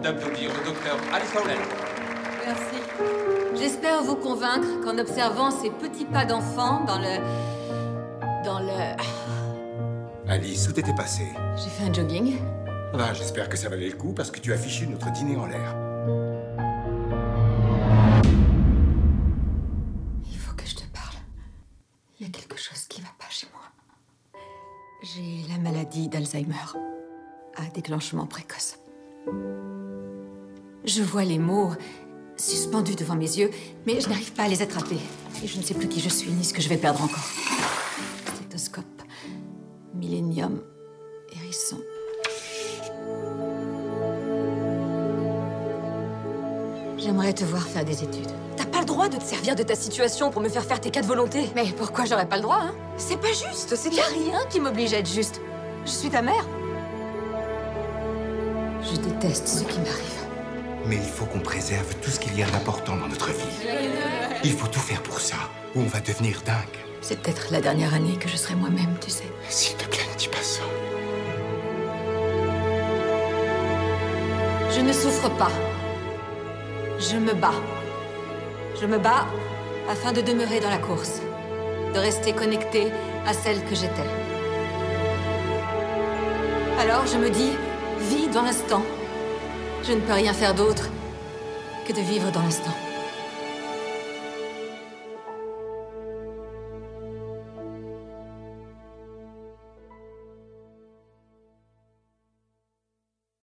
d'applaudir le docteur Alice Howlett. Merci. J'espère vous convaincre qu'en observant ces petits pas d'enfant dans le... Alice, où t'étais passée? J'ai fait un jogging. Ah, j'espère que ça valait le coup parce que tu as fichu notre dîner en l'air. Il faut que je te parle. Il y a quelque chose qui va pas chez moi. J'ai la maladie d'Alzheimer, à déclenchement précoce. Je vois les mots suspendus devant mes yeux, mais je n'arrive pas à les attraper. Et je ne sais plus qui je suis, ni ce que je vais perdre encore. Stéthoscope, millénium, hérisson. J'aimerais te voir faire des études. T'as pas le droit de te servir de ta situation pour me faire faire tes 4 volontés. Mais pourquoi j'aurais pas le droit, hein? C'est pas juste, c'est Il y a rien qui m'oblige à être juste. Je suis ta mère. Je déteste ce qui m'arrive. Mais il faut qu'on préserve tout ce qu'il y a d'important dans notre vie. Il faut tout faire pour ça, ou on va devenir dingue. C'est peut-être la dernière année que je serai moi-même, tu sais. S'il te plaît, ne dis pas ça. Je ne souffre pas. Je me bats. Je me bats afin de demeurer dans la course. De rester connectée à celle que j'étais. Alors je me dis, vis dans l'instant. Je ne peux rien faire d'autre que de vivre dans l'instant.